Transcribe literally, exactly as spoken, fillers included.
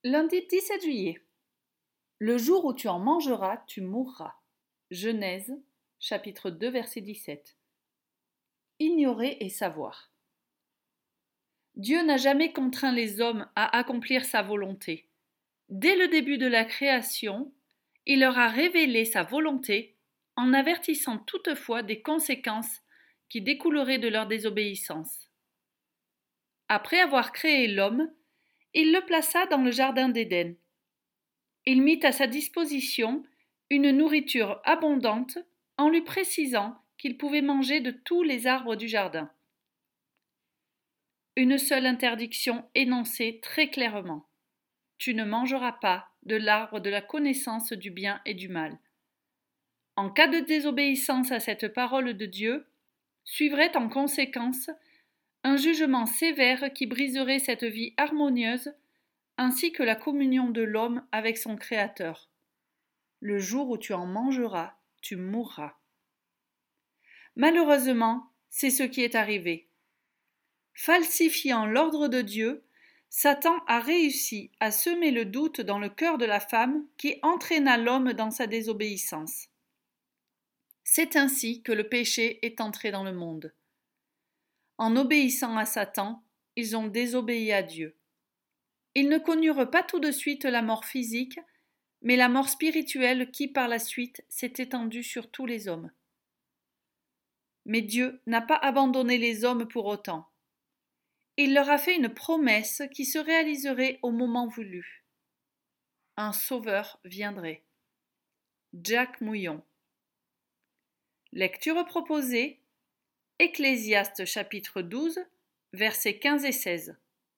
Lundi dix-sept juillet. Le jour où tu en mangeras, tu mourras. Genèse, chapitre deux, verset dix-sept. Ignorer et savoir. Dieu n'a jamais contraint les hommes à accomplir sa volonté. Dès le début de la création, il leur a révélé sa volonté en avertissant toutefois des conséquences qui découleraient de leur désobéissance. Après avoir créé l'homme, il le plaça dans le jardin d'Éden. Il mit à sa disposition une nourriture abondante en lui précisant qu'il pouvait manger de tous les arbres du jardin. Une seule interdiction énoncée très clairement. Tu ne mangeras pas de l'arbre de la connaissance du bien et du mal. En cas de désobéissance à cette parole de Dieu, suivrait en conséquence un jugement sévère qui briserait cette vie harmonieuse ainsi que la communion de l'homme avec son Créateur. Le jour où tu en mangeras, tu mourras. Malheureusement, c'est ce qui est arrivé. Falsifiant l'ordre de Dieu, Satan a réussi à semer le doute dans le cœur de la femme qui entraîna l'homme dans sa désobéissance. C'est ainsi que le péché est entré dans le monde. En obéissant à Satan, ils ont désobéi à Dieu. Ils ne connurent pas tout de suite la mort physique, mais la mort spirituelle qui, par la suite, s'est étendue sur tous les hommes. Mais Dieu n'a pas abandonné les hommes pour autant. Il leur a fait une promesse qui se réaliserait au moment voulu. Un sauveur viendrait. Jack Mouillon. Lecture proposée, Ecclésiaste chapitre douze, versets quinze et seize.